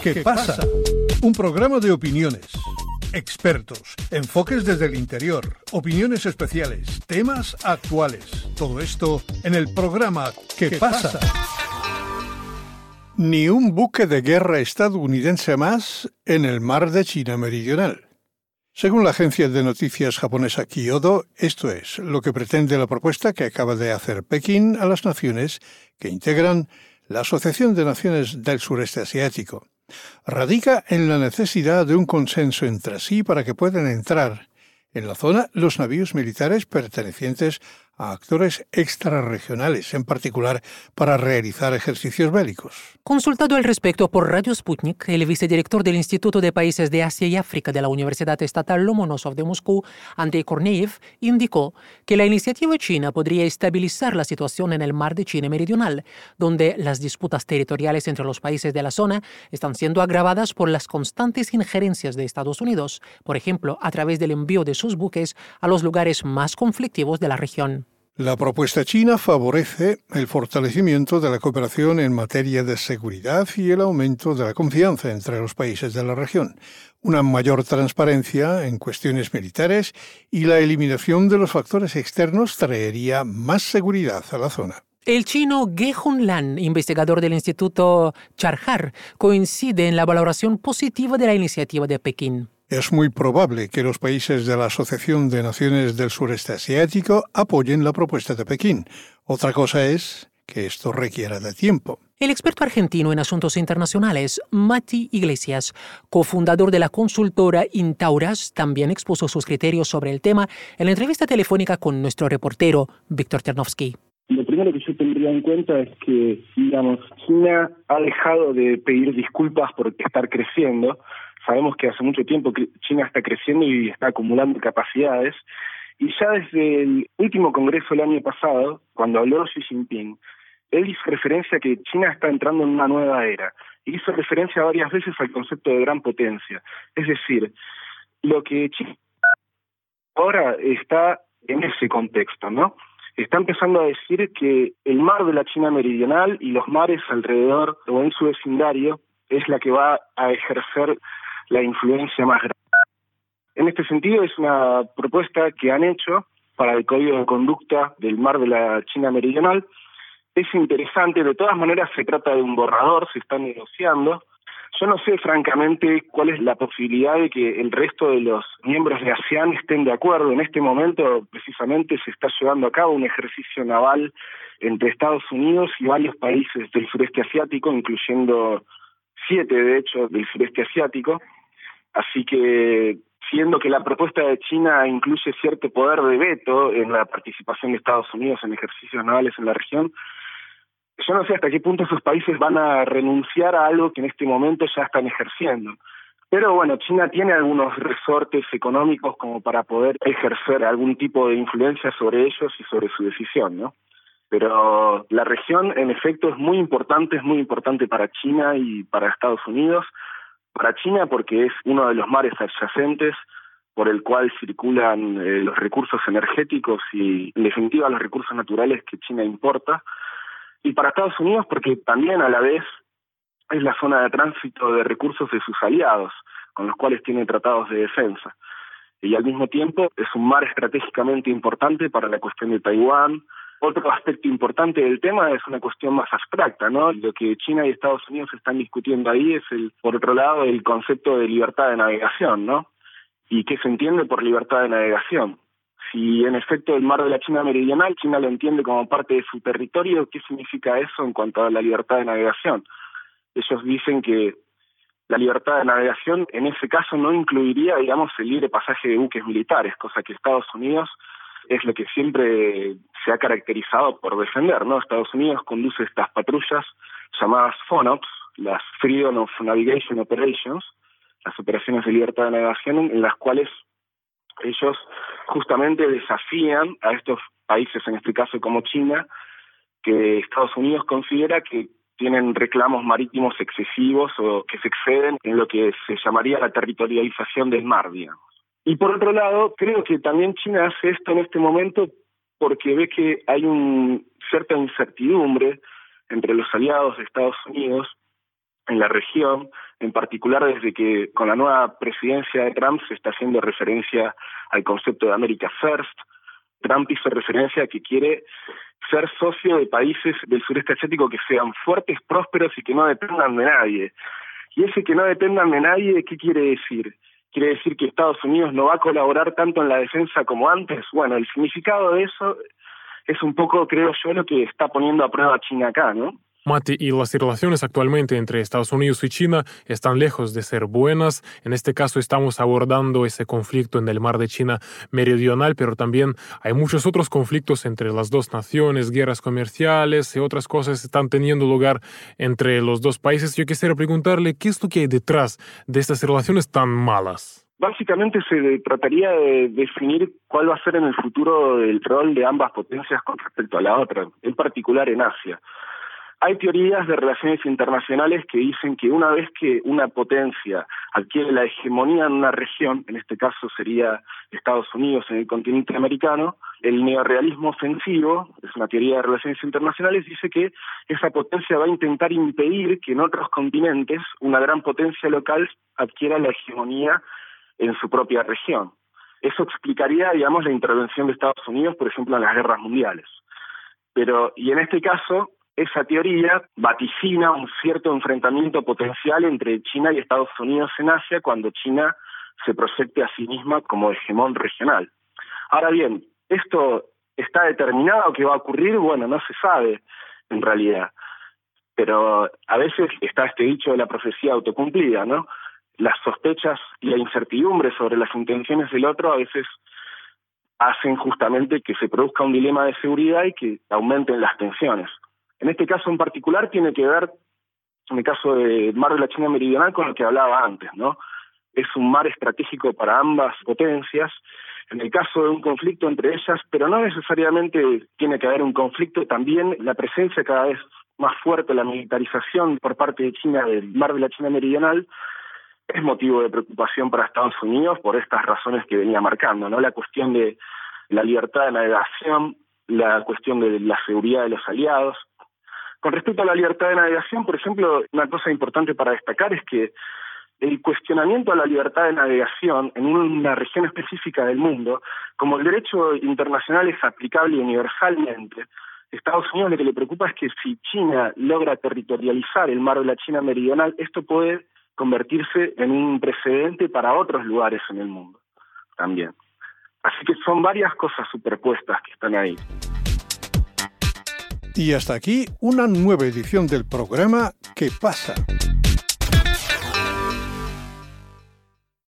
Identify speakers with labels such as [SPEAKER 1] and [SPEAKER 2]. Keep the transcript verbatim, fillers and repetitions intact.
[SPEAKER 1] ¿Qué pasa? Un programa de opiniones, expertos, enfoques desde el interior, opiniones especiales, temas actuales. Todo esto en el programa ¿Qué pasa? Ni un buque de guerra estadounidense más en el mar de China Meridional. Según la agencia de noticias japonesa Kyodo, esto es lo que pretende la propuesta que acaba de hacer Pekín a las naciones que integran la Asociación de Naciones del Sureste Asiático. Radica en la necesidad de un consenso entre sí para que puedan entrar en la zona los navíos militares pertenecientes a actores extrarregionales, en particular para realizar ejercicios bélicos.
[SPEAKER 2] Consultado al respecto por Radio Sputnik, el vicedirector del Instituto de Países de Asia y África de la Universidad Estatal Lomonosov de Moscú, Andrei Korneyev, indicó que la iniciativa china podría estabilizar la situación en el mar de China Meridional, donde las disputas territoriales entre los países de la zona están siendo agravadas por las constantes injerencias de Estados Unidos, por ejemplo, a través del envío de sus buques a los lugares más conflictivos de la región.
[SPEAKER 1] La propuesta china favorece el fortalecimiento de la cooperación en materia de seguridad y el aumento de la confianza entre los países de la región, una mayor transparencia en cuestiones militares y la eliminación de los factores externos traería más seguridad a la zona.
[SPEAKER 2] El chino Ge Hunlan, investigador del Instituto Charhar, coincide en la valoración positiva de la iniciativa de Pekín.
[SPEAKER 1] Es muy probable que los países de la Asociación de Naciones del Sureste Asiático apoyen la propuesta de Pekín. Otra cosa es que esto requiera de tiempo.
[SPEAKER 2] El experto argentino en asuntos internacionales, Mati Iglesias, cofundador de la consultora Intauras, también expuso sus criterios sobre el tema en la entrevista telefónica con nuestro reportero, Víctor Ternovsky.
[SPEAKER 3] Lo primero que yo tendría en cuenta es que, digamos, China ha dejado de pedir disculpas por estar creciendo. Sabemos que hace mucho tiempo que China está creciendo y está acumulando capacidades. Y ya desde el último congreso el año pasado, cuando habló Xi Jinping, él hizo referencia a que China está entrando en una nueva era. Y hizo referencia varias veces al concepto de gran potencia. Es decir, lo que China ahora está en ese contexto, ¿no? Está empezando a decir que el mar de la China Meridional y los mares alrededor o en su vecindario es la que va a ejercer la influencia más grande. En este sentido, es una propuesta que han hecho para el Código de Conducta del Mar de la China Meridional. Es interesante, de todas maneras se trata de un borrador, se está negociando. Yo no sé, francamente, cuál es la posibilidad de que el resto de los miembros de ASEAN estén de acuerdo. En este momento, precisamente, se está llevando a cabo un ejercicio naval entre Estados Unidos y varios países del sureste asiático, incluyendo siete, de hecho, del sureste asiático. Así que, siendo que la propuesta de China incluye cierto poder de veto en la participación de Estados Unidos en ejercicios navales en la región, yo no sé hasta qué punto esos países van a renunciar a algo que en este momento ya están ejerciendo. Pero bueno, China tiene algunos resortes económicos como para poder ejercer algún tipo de influencia sobre ellos y sobre su decisión, ¿no? Pero la región, en efecto, es muy importante, es muy importante para China y para Estados Unidos. Para China porque es uno de los mares adyacentes por el cual circulan eh, los recursos energéticos y, en definitiva, los recursos naturales que China importa. Y para Estados Unidos porque también, a la vez, es la zona de tránsito de recursos de sus aliados, con los cuales tiene tratados de defensa. Y al mismo tiempo es un mar estratégicamente importante para la cuestión de Taiwán. Otro aspecto importante del tema es una cuestión más abstracta, ¿no? Lo que China y Estados Unidos están discutiendo ahí es, el, por otro lado, el concepto de libertad de navegación, ¿no? ¿Y qué se entiende por libertad de navegación? Si en efecto el mar de la China Meridional, China lo entiende como parte de su territorio, ¿qué significa eso en cuanto a la libertad de navegación? Ellos dicen que la libertad de navegación en ese caso no incluiría, digamos, el libre pasaje de buques militares, cosa que Estados Unidos es lo que siempre se ha caracterizado por defender, ¿no? Estados Unidos conduce estas patrullas llamadas FONOPS, las Freedom of Navigation Operations, las operaciones de libertad de navegación, en las cuales ellos justamente desafían a estos países, en este caso como China, que Estados Unidos considera que tienen reclamos marítimos excesivos o que se exceden en lo que se llamaría la territorialización del mar, digamos. Y por otro lado, creo que también China hace esto en este momento porque ve que hay una cierta incertidumbre entre los aliados de Estados Unidos en la región en particular desde que con la nueva presidencia de Trump se está haciendo referencia al concepto de America First. Trump hizo referencia a que quiere ser socio de países del sureste asiático que sean fuertes, prósperos y que no dependan de nadie. Y ese que no dependan de nadie, ¿qué quiere decir? ¿Quiere decir que Estados Unidos no va a colaborar tanto en la defensa como antes? Bueno, el significado de eso es un poco, creo yo, lo que está poniendo a prueba China acá, ¿no?
[SPEAKER 4] Mati, y las relaciones actualmente entre Estados Unidos y China están lejos de ser buenas. En este caso estamos abordando ese conflicto en el mar de China Meridional, pero también hay muchos otros conflictos entre las dos naciones, guerras comerciales y otras cosas están teniendo lugar entre los dos países. Yo quisiera preguntarle, ¿qué es lo que hay detrás de estas relaciones tan malas?
[SPEAKER 3] Básicamente se trataría de definir cuál va a ser en el futuro el rol de ambas potencias con respecto a la otra, en particular en Asia. Hay teorías de relaciones internacionales que dicen que una vez que una potencia adquiere la hegemonía en una región, en este caso sería Estados Unidos en el continente americano, el neorrealismo ofensivo, es una teoría de relaciones internacionales, dice que esa potencia va a intentar impedir que en otros continentes una gran potencia local adquiera la hegemonía en su propia región. Eso explicaría, digamos, la intervención de Estados Unidos, por ejemplo, en las guerras mundiales. Pero, y en este caso, esa teoría vaticina un cierto enfrentamiento potencial entre China y Estados Unidos en Asia cuando China se proyecte a sí misma como hegemón regional. Ahora bien, ¿esto está determinado que va a ocurrir? Bueno, no se sabe en realidad. Pero a veces está este dicho de la profecía autocumplida, ¿no? Las sospechas y la incertidumbre sobre las intenciones del otro a veces hacen justamente que se produzca un dilema de seguridad y que aumenten las tensiones. En este caso en particular tiene que ver, en el caso del mar de la China Meridional, con lo que hablaba antes, ¿no? Es un mar estratégico para ambas potencias. En el caso de un conflicto entre ellas, pero no necesariamente tiene que haber un conflicto, también la presencia cada vez más fuerte, la militarización por parte de China del mar de la China Meridional, es motivo de preocupación para Estados Unidos por estas razones que venía marcando, ¿no? La cuestión de la libertad de navegación, la cuestión de la seguridad de los aliados. Con respecto a la libertad de navegación, por ejemplo, una cosa importante para destacar es que el cuestionamiento a la libertad de navegación en una región específica del mundo, como el derecho internacional es aplicable universalmente, Estados Unidos lo que le preocupa es que si China logra territorializar el mar de la China Meridional, esto puede convertirse en un precedente para otros lugares en el mundo también. Así que son varias cosas superpuestas que están ahí.
[SPEAKER 1] Y hasta aquí una nueva edición del programa ¿Qué pasa?